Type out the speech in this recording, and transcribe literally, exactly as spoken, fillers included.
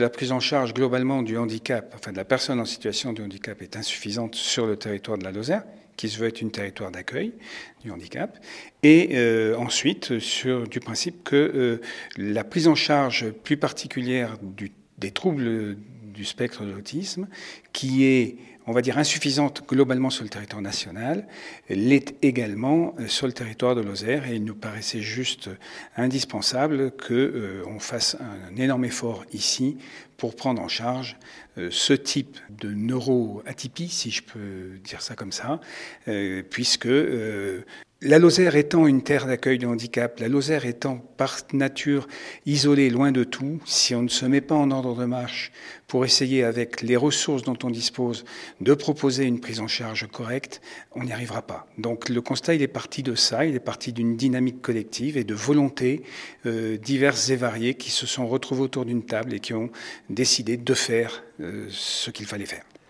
La prise en charge globalement du handicap, enfin de la personne en situation de handicap est insuffisante sur le territoire de la Lozère, qui se veut être un territoire d'accueil du handicap, et euh, ensuite sur du principe que euh, la prise en charge plus particulière du, des troubles du spectre de l'autisme, qui est, on va dire, insuffisante globalement sur le territoire national, l'est également sur le territoire de Lozère, et il nous paraissait juste indispensable qu'on euh, fasse un énorme effort ici pour prendre en charge euh, ce type de neuroatypie, si je peux dire ça comme ça, euh, puisque euh, la Lozère étant une terre d'accueil de handicap, la Lozère étant par nature isolée, loin de tout, si on ne se met pas en ordre de marche pour essayer avec les ressources dont on dispose de proposer une prise en charge correcte, on n'y arrivera pas. Donc le constat, il est parti de ça, il est parti d'une dynamique collective et de volontés euh, diverses et variées qui se sont retrouvées autour d'une table et qui ont décidé de faire euh, ce qu'il fallait faire.